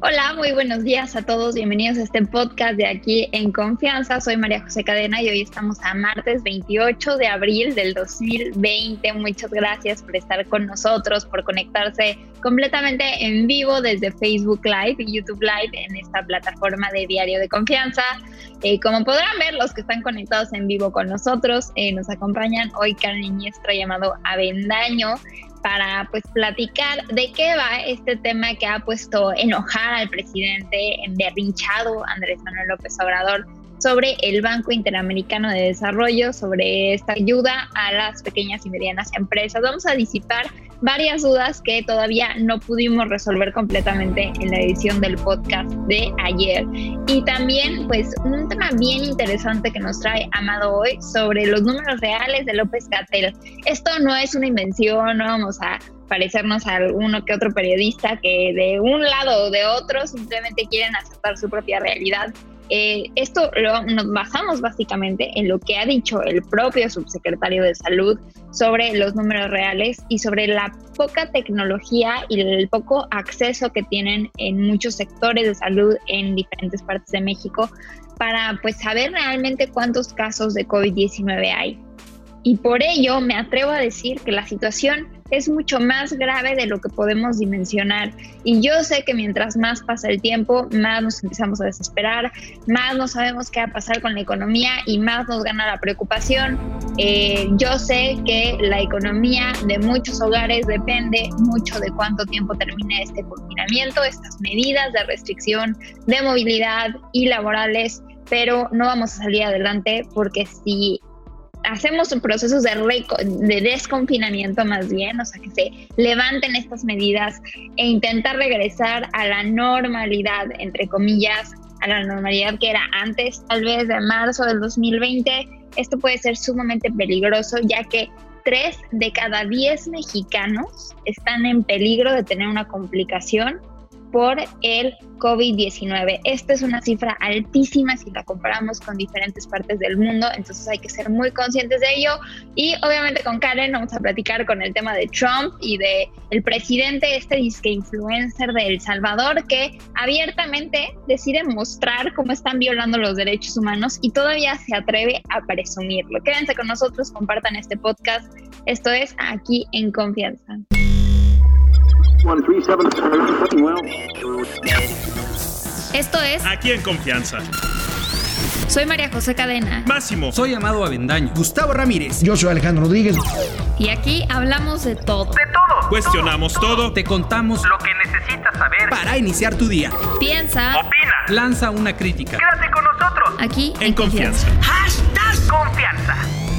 Hola, muy buenos días a todos. Bienvenidos a este podcast de Aquí en Confianza. Soy María José Cadena y hoy estamos a martes 28 de abril del 2020. Muchas gracias por estar con nosotros, por conectarse completamente en vivo desde Facebook Live y YouTube Live en esta plataforma de Diario de Confianza. Como podrán ver, los que están conectados en vivo con nosotros, nos acompañan hoy Karen Iniestra, llamado Avendaño, para platicar de qué va este tema que ha puesto enojar al presidente emberrinchado Andrés Manuel López Obrador sobre el Banco Interamericano de Desarrollo, sobre esta ayuda a las pequeñas y medianas empresas. Vamos a disipar varias dudas que todavía no pudimos resolver completamente en la edición del podcast de ayer. Y también, un tema bien interesante que nos trae Amado hoy sobre los números reales de López-Gatell. Esto no es una invención, no vamos a parecernos a alguno que otro periodista que de un lado o de otro simplemente quieren aceptar su propia realidad. Nos basamos básicamente en lo que ha dicho el propio subsecretario de Salud sobre los números reales y sobre la poca tecnología y el poco acceso que tienen en muchos sectores de salud en diferentes partes de México para saber realmente cuántos casos de COVID-19 hay. Y por ello me atrevo a decir que la situación es mucho más grave de lo que podemos dimensionar. Y yo sé que mientras más pasa el tiempo, más nos empezamos a desesperar, más no sabemos qué va a pasar con la economía y más nos gana la preocupación. Yo sé que la economía de muchos hogares depende mucho de cuánto tiempo termine este confinamiento, estas medidas de restricción de movilidad y laborales, pero no vamos a salir adelante porque si hacemos procesos de desconfinamiento más bien, o sea, que se levanten estas medidas e intentar regresar a la normalidad, entre comillas, a la normalidad que era antes, tal vez de marzo del 2020, esto puede ser sumamente peligroso, ya que 3 de cada 10 mexicanos están en peligro de tener una complicación por el COVID-19. Esta es una cifra altísima si la comparamos con diferentes partes del mundo, entonces hay que ser muy conscientes de ello. Y obviamente con Karen vamos a platicar con el tema de Trump y de el presidente, disque influencer de El Salvador, que abiertamente decide mostrar cómo están violando los derechos humanos y todavía se atreve a presumirlo. Quédense con nosotros, compartan este podcast. Esto es Aquí en Confianza. Esto es Aquí en Confianza. Soy María José Cadena. Máximo. Soy Amado Avendaño. Gustavo Ramírez. Yo soy Alejandro Rodríguez. Y aquí hablamos de todo. De todo. Cuestionamos todo. Te contamos lo que necesitas saber para iniciar tu día. Piensa. Opina. Lanza una crítica. Quédate con nosotros. Aquí en Confianza. #Confianza.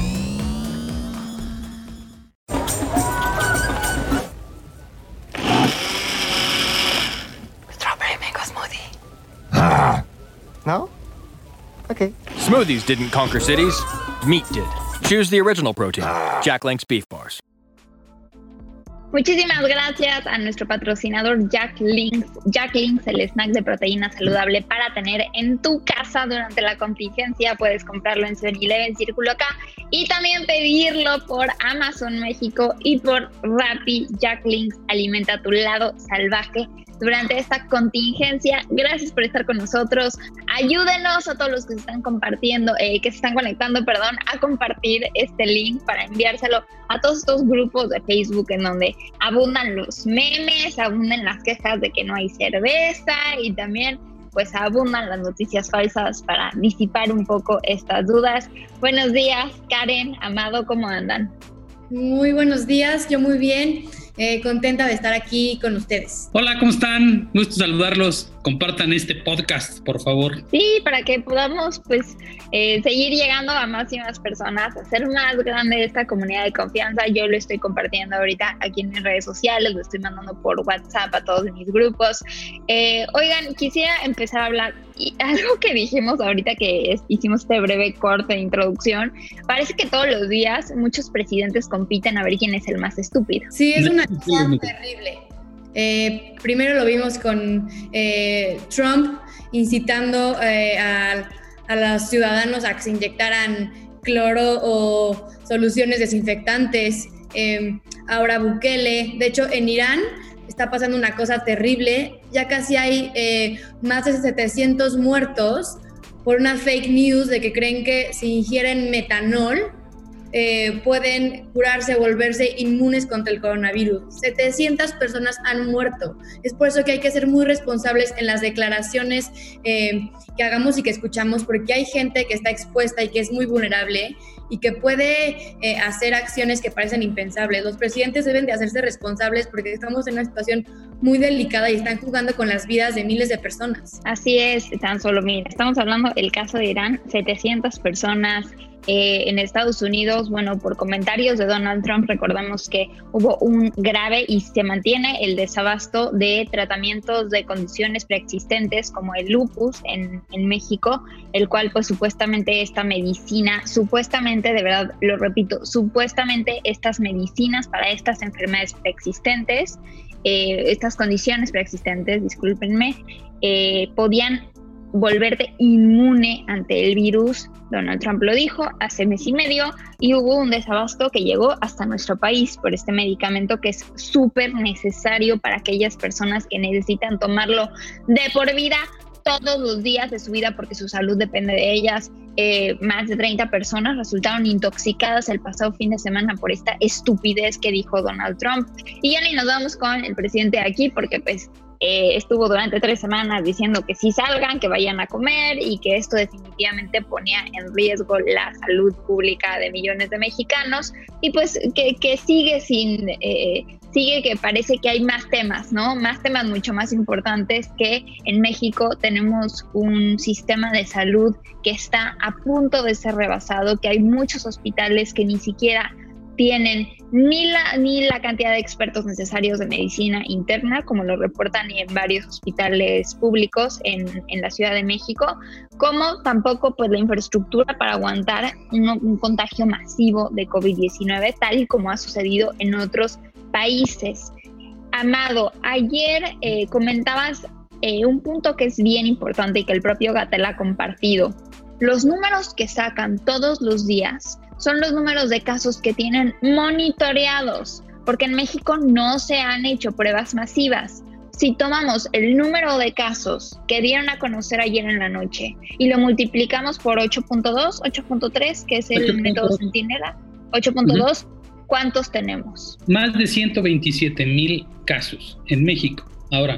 No? Okay. Smoothies didn't conquer cities. Meat did. Choose the original protein. Jack Link's Beef Bars. Muchísimas gracias a nuestro patrocinador Jack Links. Jack Links, el snack de proteína saludable para tener en tu casa durante la contingencia. Puedes comprarlo en 7-Eleven, Círculo K y también pedirlo por Amazon México y por Rappi. Jack Links alimenta tu lado salvaje durante esta contingencia. Gracias por estar con nosotros. Ayúdenos a todos los que se están conectando, a compartir este link para enviárselo a todos estos grupos de Facebook en donde abundan los memes, abundan las quejas de que no hay cerveza y también abundan las noticias falsas para disipar un poco estas dudas. Buenos días, Karen, Amado, ¿cómo andan? Muy buenos días, yo muy bien. Contenta de estar aquí con ustedes. Hola, ¿cómo están? Gusto saludarlos. Compartan este podcast, por favor. Sí, para que podamos seguir llegando a más y más personas, hacer más grande esta comunidad de confianza. Yo lo estoy compartiendo ahorita aquí en mis redes sociales, lo estoy mandando por WhatsApp a todos mis grupos. Oigan, quisiera empezar a hablar y algo que dijimos ahorita que hicimos este breve corte de introducción. Parece que todos los días muchos presidentes compiten a ver quién es el más estúpido. Sí, es una cosa terrible. Primero lo vimos con Trump incitando a los ciudadanos a que se inyectaran cloro o soluciones desinfectantes. Ahora Bukele, de hecho en Irán está pasando una cosa terrible. Ya casi hay más de 700 muertos por una fake news de que creen que si ingieren metanol pueden curarse, volverse inmunes contra el coronavirus. 700 personas han muerto. Es por eso que hay que ser muy responsables en las declaraciones que hagamos y que escuchamos, porque hay gente que está expuesta y que es muy vulnerable y que puede hacer acciones que parecen impensables. Los presidentes deben de hacerse responsables porque estamos en una situación muy delicada y están jugando con las vidas de miles de personas. Así es, tan solo mira, estamos hablando del caso de Irán, 700 personas. En Estados Unidos, bueno, por comentarios de Donald Trump, recordamos que hubo un grave y se mantiene el desabasto de tratamientos de condiciones preexistentes como el lupus en México, el cual pues supuestamente esta medicina, supuestamente, de verdad lo repito, supuestamente estas medicinas para estas enfermedades preexistentes, estas condiciones preexistentes, discúlpenme, podían volverte inmune ante el virus. Donald Trump lo dijo hace mes y medio y hubo un desabasto que llegó hasta nuestro país por este medicamento que es súper necesario para aquellas personas que necesitan tomarlo de por vida todos los días de su vida porque su salud depende de ellas. Más de 30 personas resultaron intoxicadas el pasado fin de semana por esta estupidez que dijo Donald Trump. Y ya ni nos vamos con el presidente de aquí porque pues estuvo durante 3 semanas diciendo que sí salgan, que vayan a comer y que esto definitivamente ponía en riesgo la salud pública de millones de mexicanos y pues que sigue que parece que hay más temas, ¿no? Más temas mucho más importantes, que en México tenemos un sistema de salud que está a punto de ser rebasado, que hay muchos hospitales que ni siquiera tienen ni la cantidad de expertos necesarios de medicina interna, como lo reportan en varios hospitales públicos en la Ciudad de México, como tampoco pues la infraestructura para aguantar un contagio masivo de COVID-19, tal y como ha sucedido en otros países. Amado, ayer comentabas un punto que es bien importante y que el propio Gatell ha compartido. Los números que sacan todos los días son los números de casos que tienen monitoreados, porque en México no se han hecho pruebas masivas. Si tomamos el número de casos que dieron a conocer ayer en la noche y lo multiplicamos por 8.2, 8.3, que es el método Centinela, 8.2, ¿cuántos tenemos? Más de 127,000 casos en México. Ahora,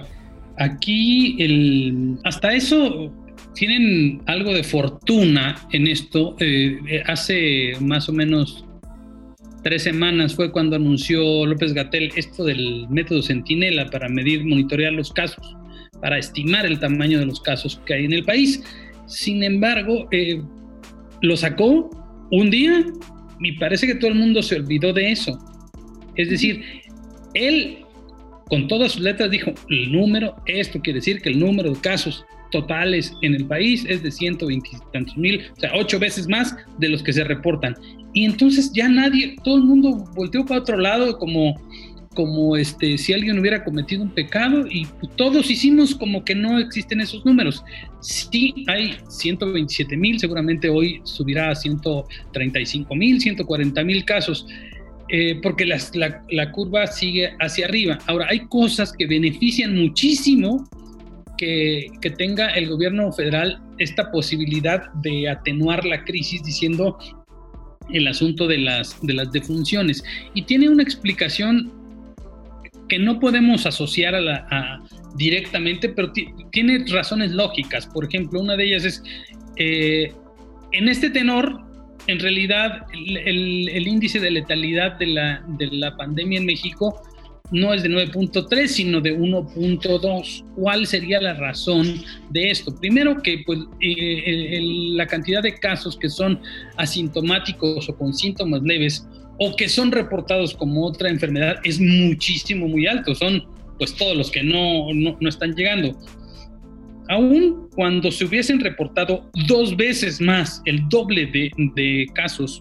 aquí hasta eso tienen algo de fortuna en esto. Hace más o menos 3 semanas fue cuando anunció López-Gatell esto del método Centinela para monitorear los casos, para estimar el tamaño de los casos que hay en el país. Sin embargo, lo sacó un día y parece que todo el mundo se olvidó de eso. Es decir, él con todas sus letras dijo el número, esto quiere decir que el número de casos totales en el país es de 120 y tantos mil, o sea, 8 veces más de los que se reportan. Y entonces ya todo el mundo volteó para otro lado como si alguien hubiera cometido un pecado y todos hicimos como que no existen esos números. Sí hay 127,000, seguramente hoy subirá a 135,000, 140,000 casos. Porque la curva sigue hacia arriba. Ahora, hay cosas que benefician muchísimo que tenga el gobierno federal esta posibilidad de atenuar la crisis, diciendo el asunto de las defunciones. Y tiene una explicación que no podemos asociar directamente, pero tiene razones lógicas. Por ejemplo, una de ellas es, en este tenor, en realidad el índice de letalidad de la pandemia en México no es de 9.3, sino de 1.2. ¿Cuál sería la razón de esto? Primero que pues, la cantidad de casos que son asintomáticos o con síntomas leves o que son reportados como otra enfermedad es muchísimo, muy alto. Son pues todos los que no están llegando. Aún cuando se hubiesen reportado 2 veces más, el doble de casos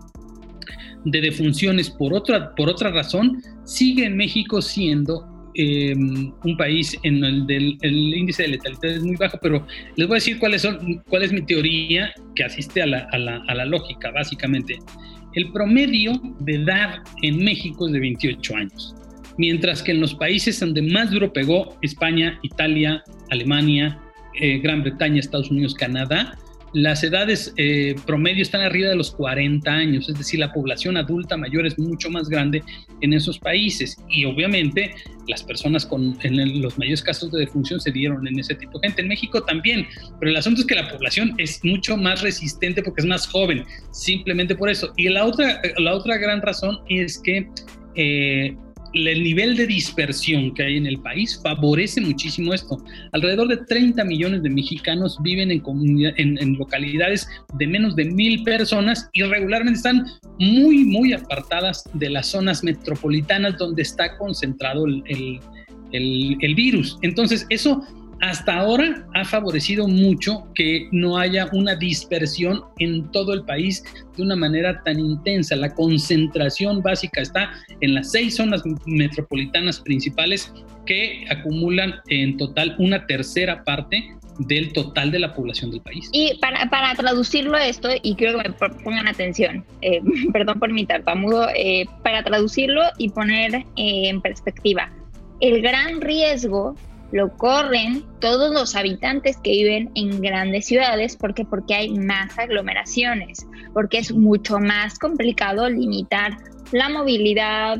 de defunciones por otra razón, sigue en México siendo un país en el el índice de letalidad es muy bajo, pero les voy a decir cuál es mi teoría que asiste a la lógica, básicamente. El promedio de edad en México es de 28 años. mientras que en los países donde más duro pegó, España, Italia, Alemania, Gran Bretaña, Estados Unidos, Canadá, las edades promedio están arriba de los 40 años, es decir, la población adulta mayor es mucho más grande en esos países y obviamente las personas en los mayores casos de defunción se dieron en ese tipo de gente. En México también, pero el asunto es que la población es mucho más resistente porque es más joven, simplemente por eso. Y la otra gran razón es que el nivel de dispersión que hay en el país favorece muchísimo esto. Alrededor de 30 millones de mexicanos viven en localidades de menos de 1,000 personas y regularmente están muy, muy apartadas de las zonas metropolitanas donde está concentrado el virus. Entonces, eso hasta ahora ha favorecido mucho que no haya una dispersión en todo el país de una manera tan intensa. La concentración básica está en las 6 zonas metropolitanas principales que acumulan en total una tercera parte del total de la población del país. Y para traducirlo esto, y quiero que me pongan atención, perdón por mi tartamudo, para traducirlo y poner en perspectiva, el gran riesgo lo corren todos los habitantes que viven en grandes ciudades. ¿Por qué? Porque hay más aglomeraciones, porque es mucho más complicado limitar la movilidad,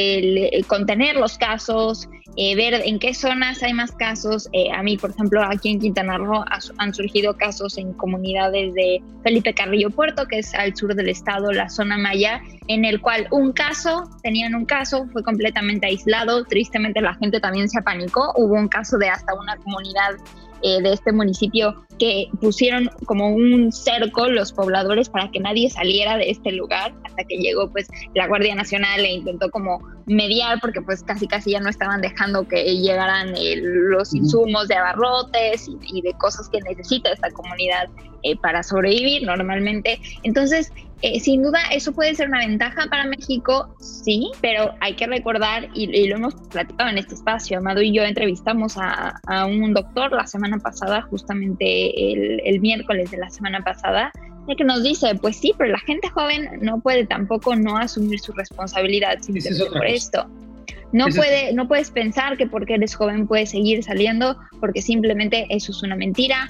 contener los casos, ver en qué zonas hay más casos. A mí, por ejemplo, aquí en Quintana Roo han surgido casos en comunidades de Felipe Carrillo Puerto, que es al sur del estado, la zona maya, en el cual tenían un caso, fue completamente aislado. Tristemente la gente también se apanicó. Hubo un caso de hasta una comunidad de este municipio que pusieron como un cerco los pobladores para que nadie saliera de este lugar, hasta que llegó pues la Guardia Nacional e intentó como mediar, porque pues casi ya no estaban dejando que llegaran los insumos de abarrotes y de cosas que necesita esta comunidad para sobrevivir normalmente. Entonces, sin duda eso puede ser una ventaja para México, sí, pero hay que recordar, y lo hemos platicado en este espacio, Amado y yo entrevistamos a un doctor la semana pasada, justamente el miércoles de la semana pasada, el que nos dice, pues sí, pero la gente joven no puede tampoco no asumir su responsabilidad simplemente por esto. No puedes pensar que porque eres joven puedes seguir saliendo, porque simplemente eso es una mentira.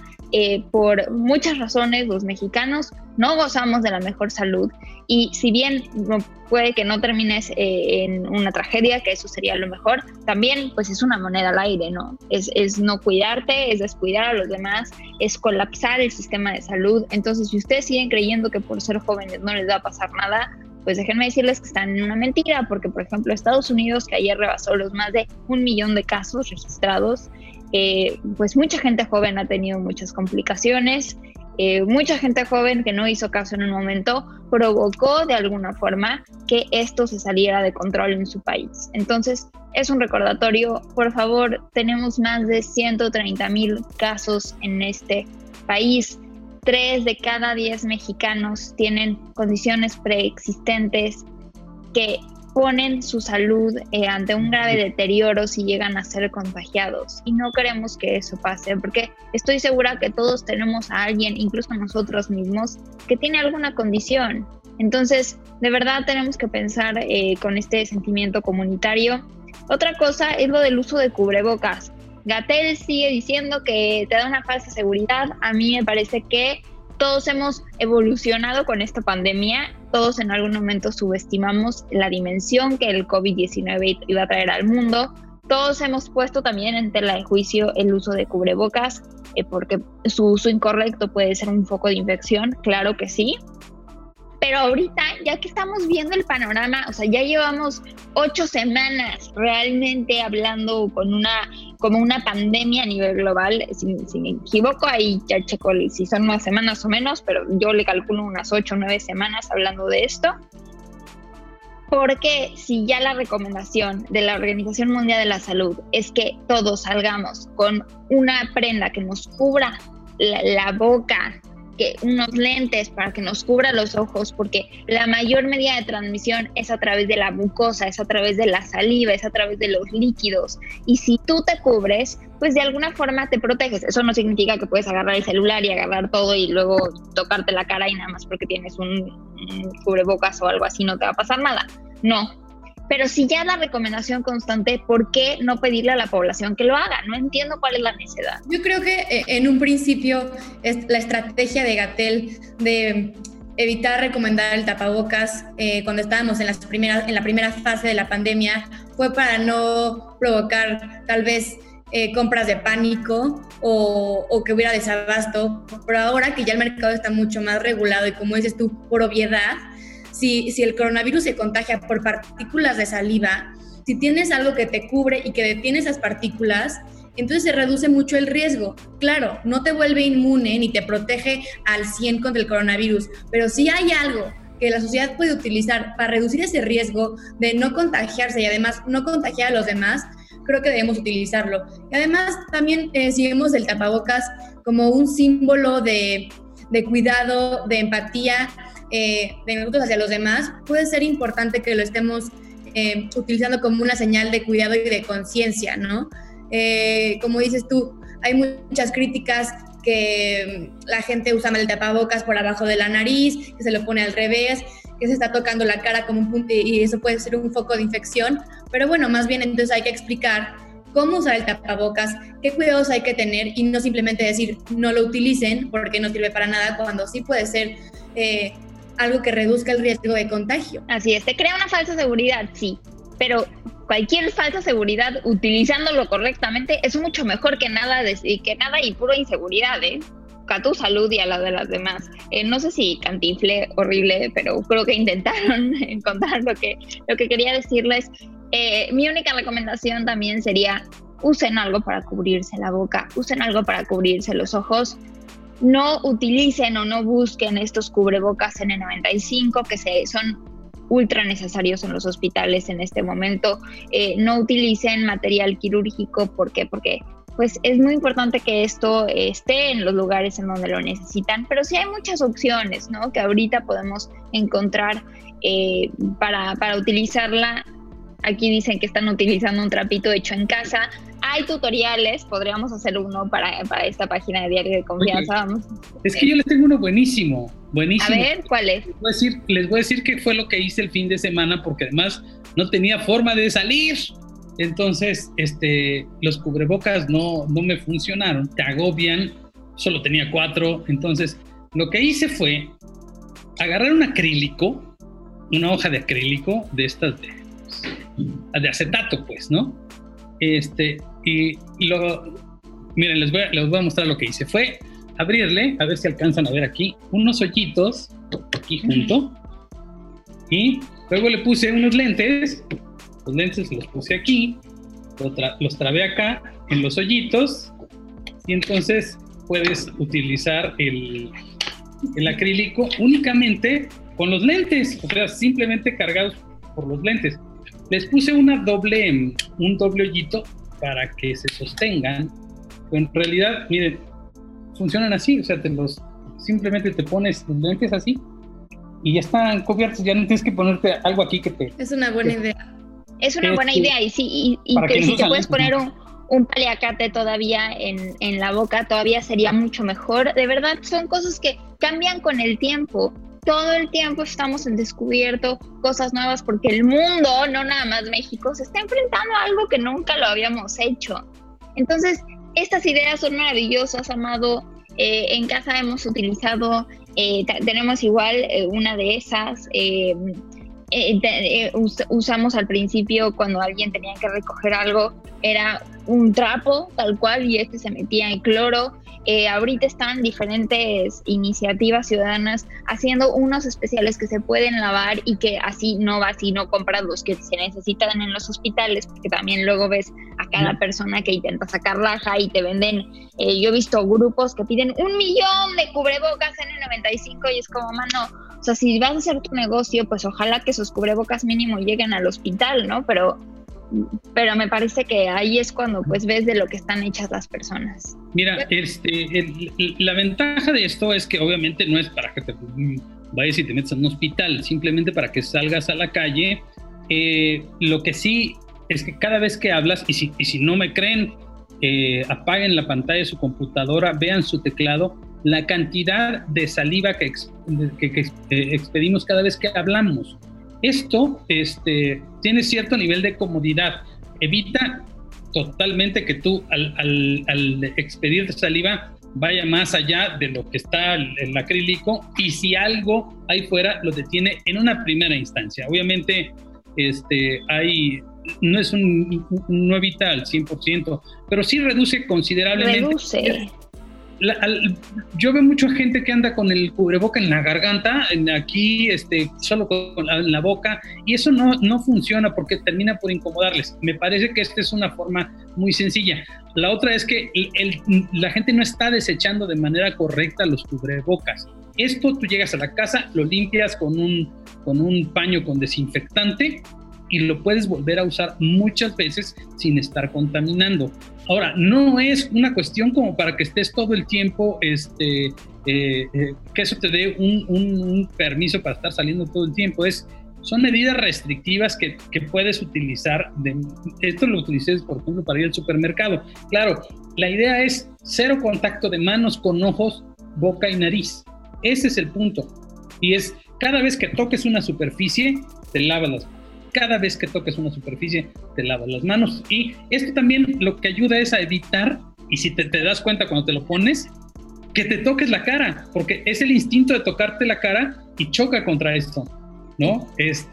Por muchas razones los mexicanos no gozamos de la mejor salud, y si bien puede que no termines en una tragedia, que eso sería lo mejor, también pues es una moneda al aire, ¿no? Es no cuidarte, es descuidar a los demás, es colapsar el sistema de salud. Entonces, si ustedes siguen creyendo que por ser jóvenes no les va a pasar nada, pues déjenme decirles que están en una mentira, porque por ejemplo Estados Unidos, que ayer rebasó los más de 1 millón de casos registrados, pues mucha gente joven ha tenido muchas complicaciones, mucha gente joven que no hizo caso en un momento provocó de alguna forma que esto se saliera de control en su país. Entonces es un recordatorio, por favor, tenemos más de 130,000 casos en este país. 3 de cada 10 mexicanos tienen condiciones preexistentes que ponen su salud ante un grave deterioro si llegan a ser contagiados. Y no queremos que eso pase, porque estoy segura que todos tenemos a alguien, incluso nosotros mismos, que tiene alguna condición. Entonces, de verdad tenemos que pensar con este sentimiento comunitario. Otra cosa es lo del uso de cubrebocas. Gatell sigue diciendo que te da una falsa seguridad. A mí me parece que todos hemos evolucionado con esta pandemia, todos en algún momento subestimamos la dimensión que el COVID-19 iba a traer al mundo, todos hemos puesto también en tela de juicio el uso de cubrebocas, porque su uso incorrecto puede ser un foco de infección, claro que sí. Pero ahorita, ya que estamos viendo el panorama, o sea, ya llevamos 8 semanas realmente hablando como una pandemia a nivel global, si me equivoco, ahí ya checo si son más semanas o menos, pero yo le calculo unas 8 o 9 semanas hablando de esto. Porque si ya la recomendación de la Organización Mundial de la Salud es que todos salgamos con una prenda que nos cubra la boca, que unos lentes para que nos cubra los ojos, porque la mayor medida de transmisión es a través de la mucosa, es a través de la saliva, es a través de los líquidos, y si tú te cubres, pues de alguna forma te proteges. Eso no significa que puedes agarrar el celular y agarrar todo y luego tocarte la cara y nada más porque tienes un cubrebocas o algo así no te va a pasar nada, no. Pero si ya la recomendación constante, ¿por qué no pedirle a la población que lo haga? No entiendo cuál es la necesidad. Yo creo que en un principio la estrategia de Gatell de evitar recomendar el tapabocas cuando estábamos en la primera fase de la pandemia fue para no provocar tal vez compras de pánico o que hubiera desabasto. Pero ahora que ya el mercado está mucho más regulado y, como dices tú, por obviedad, si el coronavirus se contagia por partículas de saliva, si tienes algo que te cubre y que detiene esas partículas, entonces se reduce mucho el riesgo. Claro, no te vuelve inmune ni te protege al 100 contra el coronavirus, pero si hay algo que la sociedad puede utilizar para reducir ese riesgo de no contagiarse y además no contagiar a los demás, creo que debemos utilizarlo. Y además también si vemos el tapabocas como un símbolo de cuidado, de empatía, de nosotros hacia los demás, puede ser importante que lo estemos utilizando como una señal de cuidado y de conciencia, ¿no? Como dices tú, hay muchas críticas que la gente usa mal el tapabocas por abajo de la nariz, que se lo pone al revés, que se está tocando la cara como un punto y eso puede ser un foco de infección, pero bueno, más bien entonces hay que explicar cómo usar el tapabocas, qué cuidados hay que tener y no simplemente decir no lo utilicen porque no sirve para nada, cuando sí puede ser algo que reduzca el riesgo de contagio. Así es, te crea una falsa seguridad, sí, pero cualquier falsa seguridad utilizándolo correctamente es mucho mejor que nada y pura inseguridad, a tu salud y a la de las demás. No sé si cantinflé horrible, pero creo que intentaron encontrar lo que quería decirles. Mi única recomendación también sería: usen algo para cubrirse la boca, usen algo para cubrirse los ojos. No utilicen o no busquen estos cubrebocas N95 que son ultra necesarios en los hospitales en este momento. No utilicen material quirúrgico. ¿Por qué? Porque pues es muy importante que esto esté en los lugares en donde lo necesitan, pero sí hay muchas opciones, ¿no?, que ahorita podemos encontrar para utilizarla. Aquí dicen que están utilizando un trapito hecho en casa. Hay tutoriales, podríamos hacer uno para esta página de Diario de Confianza. Vamos. Es que yo les tengo uno buenísimo. A ver, ¿cuál es? Les voy a decir qué fue lo que hice el fin de semana, porque además no tenía forma de salir. Entonces, los cubrebocas no me funcionaron, te agobian, solo tenía 4. Entonces, lo que hice fue agarrar un acrílico, una hoja de acrílico de estas de acetato, pues, ¿no? Miren, les voy a mostrar lo que hice. Fue abrirle, a ver si alcanzan a ver aquí, unos hoyitos aquí junto, y luego le puse unos lentes. Los lentes los puse aquí, los trabé acá en los hoyitos, y entonces puedes utilizar el acrílico únicamente con los lentes, o sea, simplemente cargados por los lentes. Les puse un doble hoyito para que se sostengan, pero en realidad, miren, funcionan así, o sea, simplemente te pones los lentes así y ya están cubiertos, ya no tienes que ponerte algo aquí que te... Es una buena idea. Es una buena idea, y sí, y si te puedes poner un paliacate todavía en la boca, todavía sería mucho mejor. De verdad, son cosas que cambian con el tiempo. Todo el tiempo estamos en descubierto cosas nuevas porque el mundo, no nada más México, se está enfrentando a algo que nunca lo habíamos hecho. Entonces, estas ideas son maravillosas, Amado. En casa hemos utilizado, tenemos igual una de esas. Usamos al principio, cuando alguien tenía que recoger algo, era un trapo tal cual y se metía en cloro. Ahorita están diferentes iniciativas ciudadanas haciendo unos especiales que se pueden lavar y que así no vas y no compras los que se necesitan en los hospitales, porque también luego ves a cada persona que intenta sacar raja y te venden. Yo he visto grupos que piden 1 millón de cubrebocas N95 y es como, mano, o sea, si vas a hacer tu negocio, pues ojalá que esos cubrebocas mínimo lleguen al hospital, ¿no? Pero me parece que ahí es cuando pues ves de lo que están hechas las personas. Mira, la ventaja de esto es que obviamente no es para que te vayas y te metas en un hospital, simplemente para que salgas a la calle. Lo que sí es que cada vez que hablas, y si no me creen, apaguen la pantalla de su computadora, vean su teclado, la cantidad de saliva que expedimos cada vez que hablamos. Esto tiene cierto nivel de comodidad. Evita totalmente que tú al expedir saliva vaya más allá de lo que está el acrílico, y si algo ahí fuera lo detiene en una primera instancia. Obviamente no evita al 100%, pero sí reduce considerablemente. Yo veo mucha gente que anda con el cubreboca en la garganta, aquí solo con en la boca, y eso no funciona porque termina por incomodarles. Me parece que esta es una forma muy sencilla. La otra es que la gente no está desechando de manera correcta los cubrebocas. Esto tú llegas a la casa, lo limpias con un paño con desinfectante y lo puedes volver a usar muchas veces sin estar contaminando. Ahora, no es una cuestión como para que estés todo el tiempo, que eso te dé un permiso para estar saliendo todo el tiempo. Son medidas restrictivas que puedes utilizar. Esto lo utilicé, por ejemplo, para ir al supermercado. Claro, la idea es cero contacto de manos con ojos, boca y nariz. Ese es el punto. Y es cada vez que toques una superficie, te lavas las manos. Cada vez que toques una superficie, te lavas las manos. Y esto también lo que ayuda es a evitar, y si te das cuenta cuando te lo pones, que te toques la cara, porque es el instinto de tocarte la cara y choca contra esto, ¿no?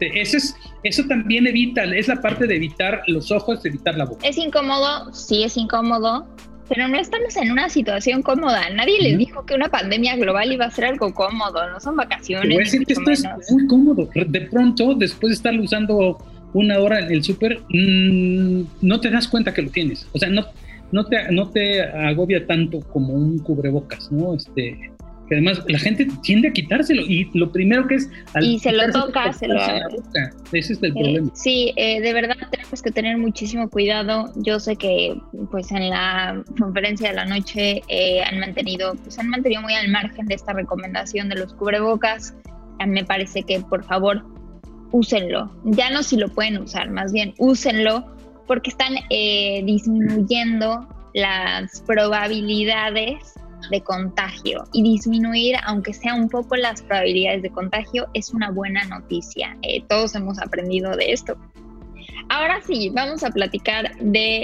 Eso también evita, es la parte de evitar los ojos, evitar la boca. Es incómodo, sí es incómodo, pero no estamos en una situación cómoda. Nadie les dijo que una pandemia global iba a ser algo cómodo, no son vacaciones. Voy a decir que esto es muy cómodo. De pronto, después de estarlo usando una hora en el súper, no te das cuenta que lo tienes. O sea, no te agobia tanto como un cubrebocas, ¿no? Que además la gente tiende a quitárselo y lo primero que es... Y se lo toca, ese es el problema. Sí, de verdad tenemos que tener muchísimo cuidado. Yo sé que pues en la conferencia de la noche han mantenido muy al margen de esta recomendación de los cubrebocas. Me parece que por favor úsenlo. Ya no si lo pueden usar, más bien úsenlo, porque están disminuyendo las probabilidades de contagio, y disminuir aunque sea un poco las probabilidades de contagio es una buena noticia. Todos hemos aprendido de esto. Ahora sí, vamos a platicar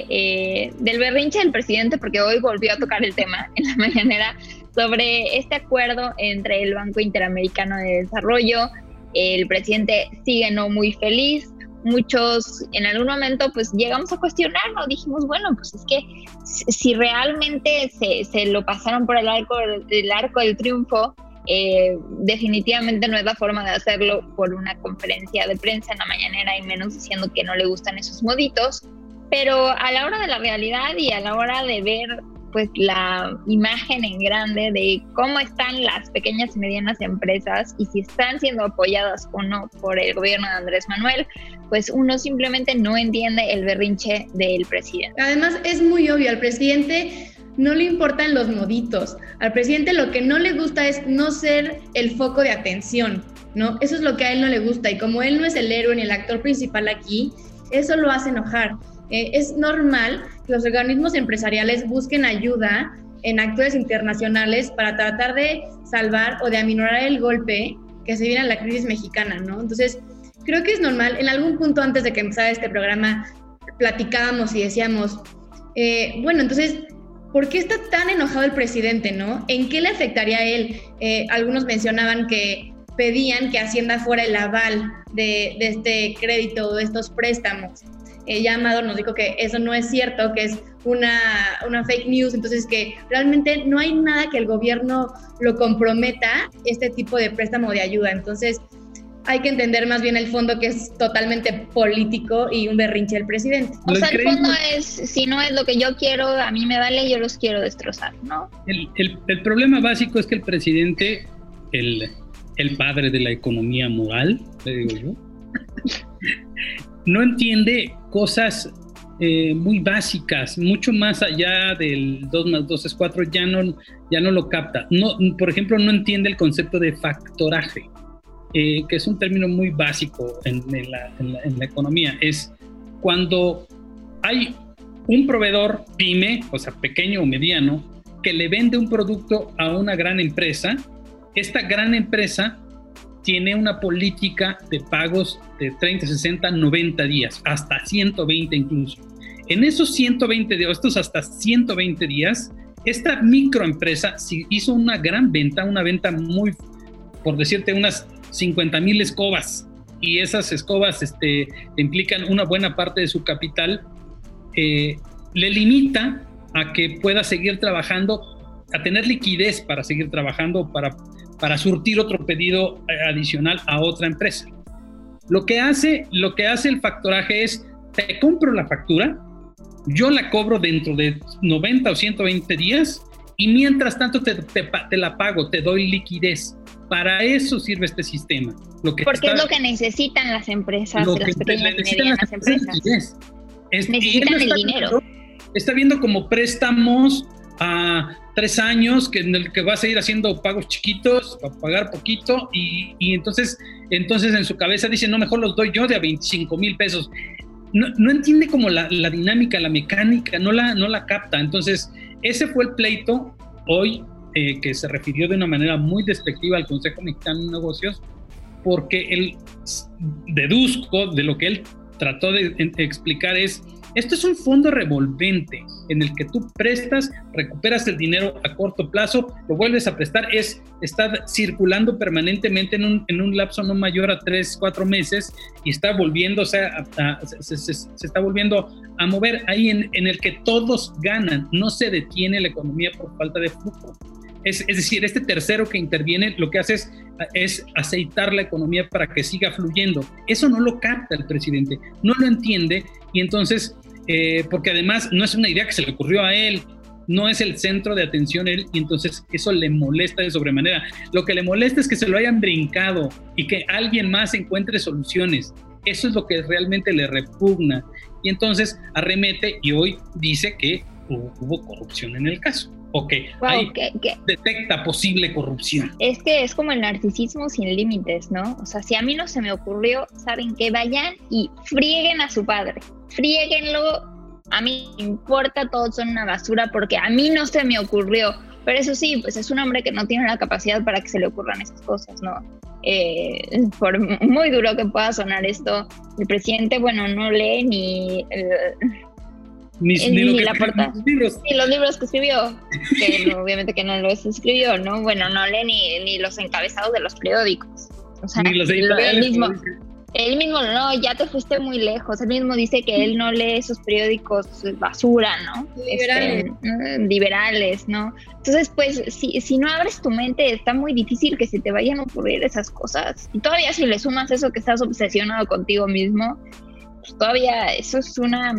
del berrinche del presidente, porque hoy volvió a tocar el tema en la mañanera sobre este acuerdo entre el Banco Interamericano de Desarrollo. El presidente sigue no muy feliz. Muchos en algún momento pues llegamos a cuestionarlo, dijimos, bueno, pues es que si realmente se lo pasaron por el arco del triunfo, definitivamente no es la forma de hacerlo por una conferencia de prensa en la mañanera, y menos diciendo que no le gustan esos moditos. Pero a la hora de la realidad y a la hora de ver pues la imagen en grande de cómo están las pequeñas y medianas empresas y si están siendo apoyadas o no por el gobierno de Andrés Manuel, pues uno simplemente no entiende el berrinche del presidente. Además es muy obvio, al presidente no le importan los moditos. Al presidente lo que no le gusta es no ser el foco de atención, ¿no? Eso es lo que a él no le gusta, y como él no es el héroe ni el actor principal aquí, eso lo hace enojar. Es normal que los organismos empresariales busquen ayuda en actores internacionales para tratar de salvar o de aminorar el golpe que se viene a la crisis mexicana, ¿no? Entonces, creo que es normal. En algún punto antes de que empezara este programa, platicábamos y decíamos, bueno, entonces, ¿por qué está tan enojado el presidente, no? ¿En qué le afectaría a él? Algunos mencionaban que pedían que Hacienda fuera el aval de este crédito o de estos préstamos. Ya Amador nos dijo que eso no es cierto, que es una fake news, entonces que realmente no hay nada que el gobierno lo comprometa, este tipo de préstamo de ayuda. Entonces hay que entender más bien el fondo, que es totalmente político y un berrinche del presidente. O sea, el fondo es, si no es lo que yo quiero, a mí me vale, yo los quiero destrozar, ¿no? El problema básico es que el presidente, el padre de la economía moral, le digo yo, no entiende cosas muy básicas, mucho más allá del 2 más 2 es 4, ya no lo capta. No, por ejemplo, no entiende el concepto de factoraje, que es un término muy básico en la economía. Es cuando hay un proveedor pyme, o sea, pequeño o mediano, que le vende un producto a una gran empresa. Esta gran empresa tiene una política de pagos de 30, 60, 90 días, hasta 120 incluso. En esos 120 días, estos hasta 120 días, esta microempresa hizo una gran venta, una venta muy, por decirte, unas 50,000 escobas, y esas escobas implican una buena parte de su capital, le limita a que pueda seguir trabajando, a tener liquidez para seguir trabajando, para surtir otro pedido adicional a otra empresa. Lo que hace el factoraje es, te compro la factura, yo la cobro dentro de 90 o 120 días y mientras tanto te la pago, te doy liquidez. Para eso sirve este sistema. Porque es lo que necesitan las empresas, las pequeñas y medianas empresas. Necesitan el dinero. Está viendo como préstamos a 3 años en el que vas a ir haciendo pagos chiquitos para pagar poquito y entonces en su cabeza dice, no, mejor los doy yo de a 25,000 pesos. No entiende como la dinámica, la mecánica, no la capta. Entonces ese fue el pleito hoy que se refirió de una manera muy despectiva al Consejo Mexicano de Negocios, porque él deduzco de lo que él trató de explicar es, esto es un fondo revolvente en el que tú prestas, recuperas el dinero a corto plazo, lo vuelves a prestar, está circulando permanentemente en un lapso no mayor a 3-4 meses y está volviéndose se está volviendo a mover ahí en el que todos ganan, no se detiene la economía por falta de flujo. Es decir, este tercero que interviene lo que hace es aceitar la economía para que siga fluyendo. Eso no lo capta el presidente, no lo entiende y entonces, porque además no es una idea que se le ocurrió a él, no es el centro de atención él y entonces eso le molesta de sobremanera. Lo que le molesta es que se lo hayan brincado y que alguien más encuentre soluciones. Eso es lo que realmente le repugna y entonces arremete y hoy dice que hubo corrupción en el caso. Detecta posible corrupción. Es que es como el narcisismo sin límites, ¿no? O sea, si a mí no se me ocurrió, saben que vayan y frieguen a su padre, friéguenlo, a mí me importa, todos son una basura porque a mí no se me ocurrió, pero eso sí, pues es un hombre que no tiene la capacidad para que se le ocurran esas cosas, ¿no? Por muy duro que pueda sonar esto, el presidente, bueno, no lee ni la portada, ni los libros que escribió, que obviamente que no los escribió, ¿no? Bueno, no lee ni los encabezados de los periódicos. O sea, ni los editoriales. Él mismo, no, ya te fuiste muy lejos. Él mismo dice que él no lee esos periódicos basura, ¿no? Liberales, ¿no? Entonces, pues, si no abres tu mente, está muy difícil que se te vayan a ocurrir esas cosas. Y todavía si le sumas eso que estás obsesionado contigo mismo, pues todavía eso es una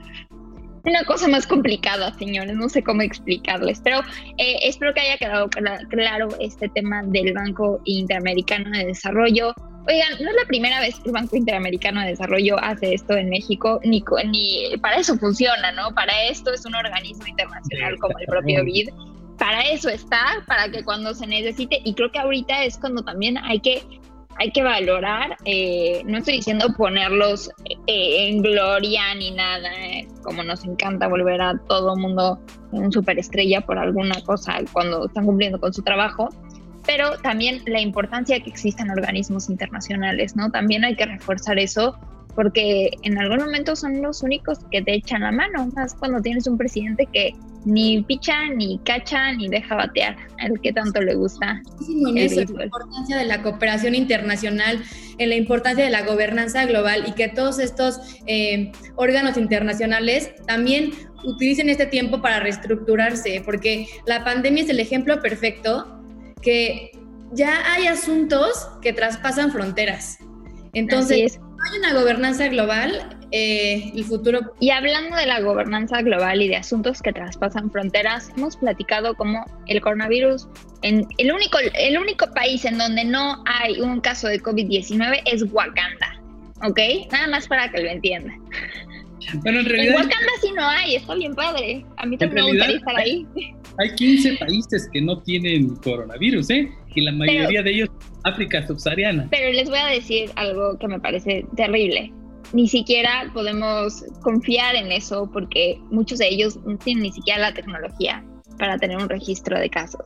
cosa más complicada, señores, no sé cómo explicarles, pero espero que haya quedado claro este tema del Banco Interamericano de Desarrollo. Oigan, no es la primera vez que el Banco Interamericano de Desarrollo hace esto en México, ni para eso funciona, ¿no? Para esto es un organismo internacional como el propio BID, para eso está, para que cuando se necesite, y creo que ahorita es cuando también hay que valorar, no estoy diciendo ponerlos en gloria ni nada, como nos encanta volver a todo mundo un superestrella por alguna cosa cuando están cumpliendo con su trabajo, pero también la importancia que existan organismos internacionales, ¿no? También hay que reforzar eso, porque en algún momento son los únicos que te echan la mano, más cuando tienes un presidente que ni picha, ni cacha, ni deja batear, el que tanto le gusta. En eso, la importancia de la cooperación internacional, en la importancia de la gobernanza global y que todos estos órganos internacionales también utilicen este tiempo para reestructurarse, porque la pandemia es el ejemplo perfecto que ya hay asuntos que traspasan fronteras. Entonces, no hay una gobernanza global, el futuro... Y hablando de la gobernanza global y de asuntos que traspasan fronteras, hemos platicado cómo el coronavirus, el único país en donde no hay un caso de COVID-19 es Wakanda, ¿ok? Nada más para que lo entiendan. Bueno, en realidad... En Wakanda sí no hay, está bien padre. A mí también me gustaría estar ahí. Hay 15 países que no tienen coronavirus, y la mayoría de ellos África subsahariana. Pero les voy a decir algo que me parece terrible. Ni siquiera podemos confiar en eso porque muchos de ellos no tienen ni siquiera la tecnología para tener un registro de casos.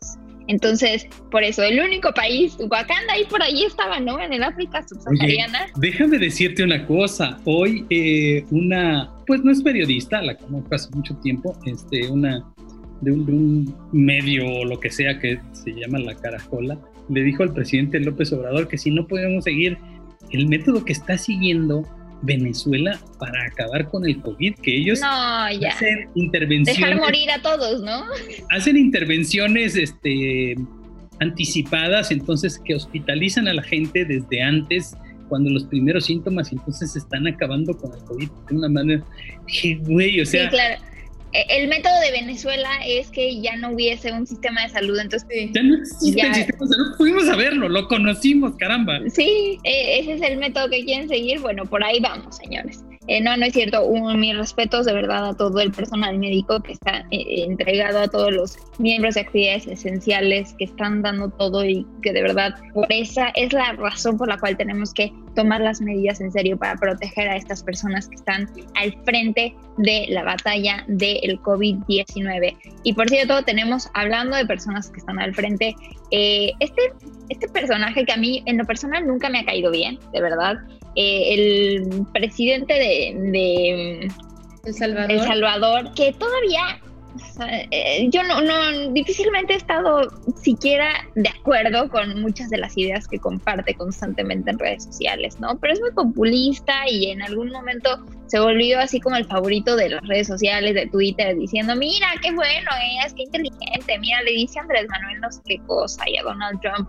Entonces, por eso, el único país, Wakanda, ahí por ahí estaba, ¿no? En el África subsahariana. Oye, déjame decirte una cosa. Hoy pues no es periodista, la conozco hace mucho tiempo, de un medio o lo que sea que se llama La Caracola, le dijo al presidente López Obrador que si no podemos seguir el método que está siguiendo Venezuela para acabar con el COVID, que ellos hacen intervenciones. Dejar morir a todos, ¿no? Hacen intervenciones anticipadas, entonces que hospitalizan a la gente desde antes, cuando los primeros síntomas, entonces están acabando con el COVID de una manera. Güey, o sea. Sí, claro. El método de Venezuela es que ya no hubiese un sistema de salud, entonces... Ya no existe el sistema de salud, fuimos a verlo, lo conocimos, caramba. Sí, ese es el método que quieren seguir, bueno, por ahí vamos, señores. No es cierto, mis respetos de verdad a todo el personal médico que está entregado, a todos los miembros de actividades esenciales que están dando todo y que de verdad, por esa es la razón por la cual tenemos que tomar las medidas en serio para proteger a estas personas que están al frente de la batalla del COVID-19. Y por cierto, tenemos, hablando de personas que están al frente, este personaje que a mí en lo personal nunca me ha caído bien, de verdad, el presidente de El Salvador, que todavía yo no difícilmente he estado siquiera de acuerdo con muchas de las ideas que comparte constantemente en redes sociales, ¿no? Pero es muy populista y en algún momento se volvió así como el favorito de las redes sociales, de Twitter, diciendo, mira, qué bueno es, qué inteligente, mira, le dice a Andrés Manuel no sé qué cosa y a Donald Trump.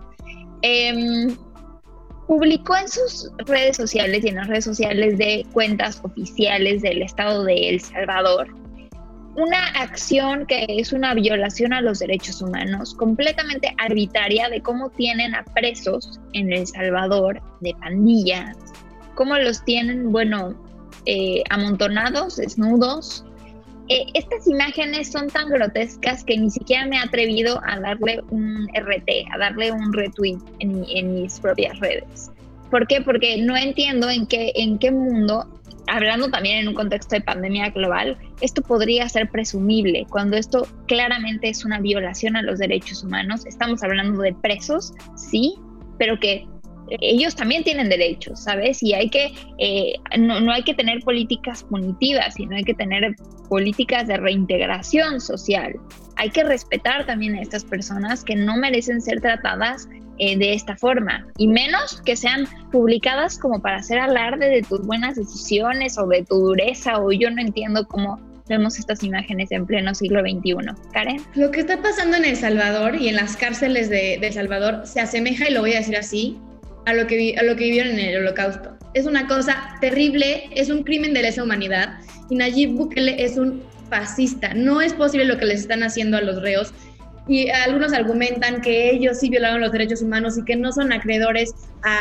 Publicó en sus redes sociales y en las redes sociales de cuentas oficiales del Estado de El Salvador una acción que es una violación a los derechos humanos completamente arbitraria de cómo tienen a presos en El Salvador de pandillas, cómo los tienen, amontonados, desnudos. Estas imágenes son tan grotescas que ni siquiera me he atrevido a darle un RT, a darle un retweet en mis propias redes. ¿Por qué? Porque no entiendo en qué mundo, hablando también en un contexto de pandemia global, esto podría ser presumible, cuando esto claramente es una violación a los derechos humanos. Estamos hablando de presos, sí, pero que ellos también tienen derechos, ¿sabes? Y hay que, no hay que tener políticas punitivas, sino hay que tener políticas de reintegración social. Hay que respetar también a estas personas que no merecen ser tratadas de esta forma, y menos que sean publicadas como para hacer alarde de tus buenas decisiones o de tu dureza, o yo no entiendo cómo vemos estas imágenes en pleno siglo XXI. Karen. Lo que está pasando en El Salvador y en las cárceles de El Salvador se asemeja, y lo voy a decir así, a lo que vivieron en el Holocausto. Es una cosa terrible, es un crimen de lesa humanidad, y Nayib Bukele es un fascista. No es posible lo que les están haciendo a los reos, y algunos argumentan que ellos sí violaron los derechos humanos y que no son acreedores a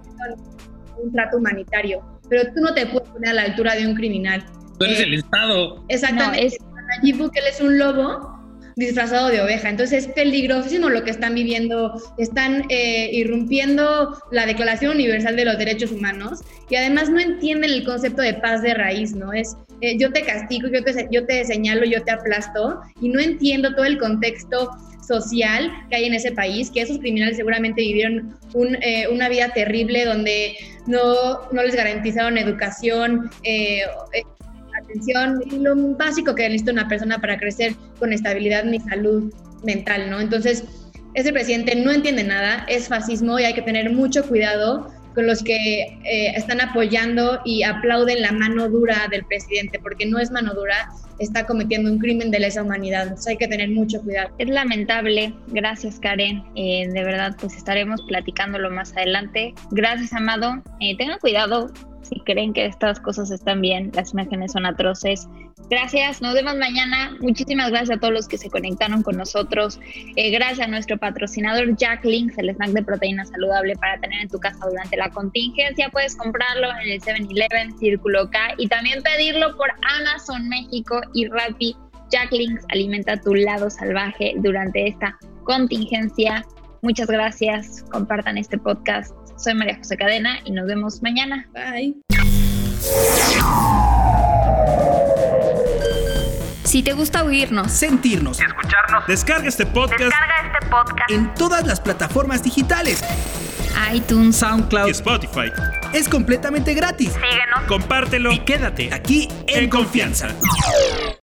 un trato humanitario. Pero tú no te puedes poner a la altura de un criminal. Tú eres el Estado. Exactamente. Nayib Bukele es un lobo disfrazado de oveja. Entonces es peligrosísimo lo que están viviendo. Están irrumpiendo la Declaración Universal de los Derechos Humanos, y además no entienden el concepto de paz de raíz, ¿no? Es yo te castigo, yo te señalo, yo te aplasto, y no entiendo todo el contexto social que hay en ese país, que esos criminales seguramente vivieron una vida terrible donde no les garantizaron educación, atención y lo básico que necesita una persona para crecer con estabilidad ni salud mental, ¿no? Entonces, ese presidente no entiende nada, es fascismo, y hay que tener mucho cuidado con los que están apoyando y aplauden la mano dura del presidente, porque no es mano dura, está cometiendo un crimen de lesa humanidad. Entonces hay que tener mucho cuidado. Es lamentable. Gracias, Karen. De verdad, pues estaremos platicándolo más adelante. Gracias, Amado. Tengan cuidado si creen que estas cosas están bien. Las imágenes son atroces. Gracias, nos vemos mañana. Muchísimas gracias a todos los que se conectaron con nosotros. Gracias a nuestro patrocinador Jack Links, el snack de proteína saludable para tener en tu casa durante la contingencia. Puedes comprarlo en el 7-Eleven, Círculo K, y también pedirlo por Amazon México y Rappi. Jack Links alimenta tu lado salvaje durante esta contingencia. Muchas gracias. Compartan este podcast. Soy María José Cadena y nos vemos mañana. Bye. Si te gusta oírnos, sentirnos y escucharnos, Descarga este podcast en todas las plataformas digitales. iTunes, SoundCloud y Spotify. es completamente gratis. síguenos. Compártelo Y quédate aquí en confianza.